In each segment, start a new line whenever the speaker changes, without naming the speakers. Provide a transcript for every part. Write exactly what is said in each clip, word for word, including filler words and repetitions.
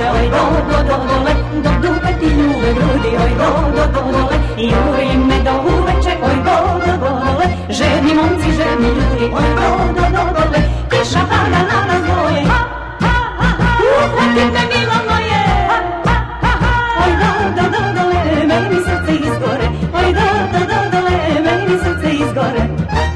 uveče, oj do, do, do, dole, dok dupe ti ljube grudi, oj do, do, do, dole, juri me do uveče, oj do, do, do, dole, žedni momci, žedni ljudi, oj do, do, do, dole, kiša pada na nas dvoje, uhvati me milo moje, oj do, do, do, dole, meni srce izgore, oj do, do, do, dole, meni srce izgore.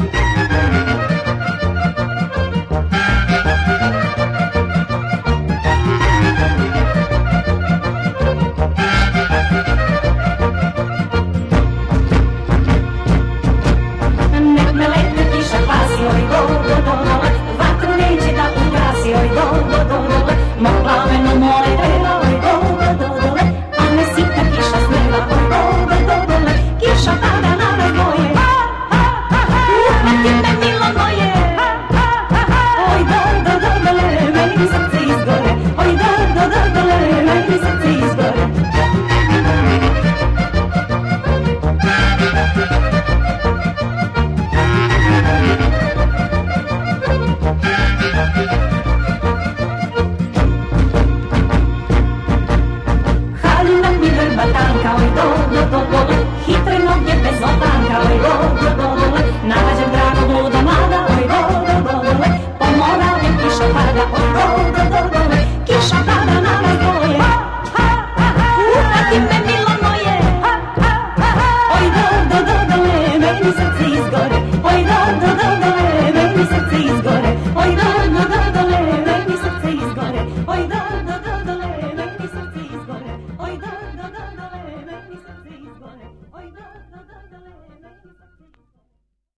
Oj do, do, do, dole, meni srce izgore, oj do, do, do, dole, meni srce izgore, oj do.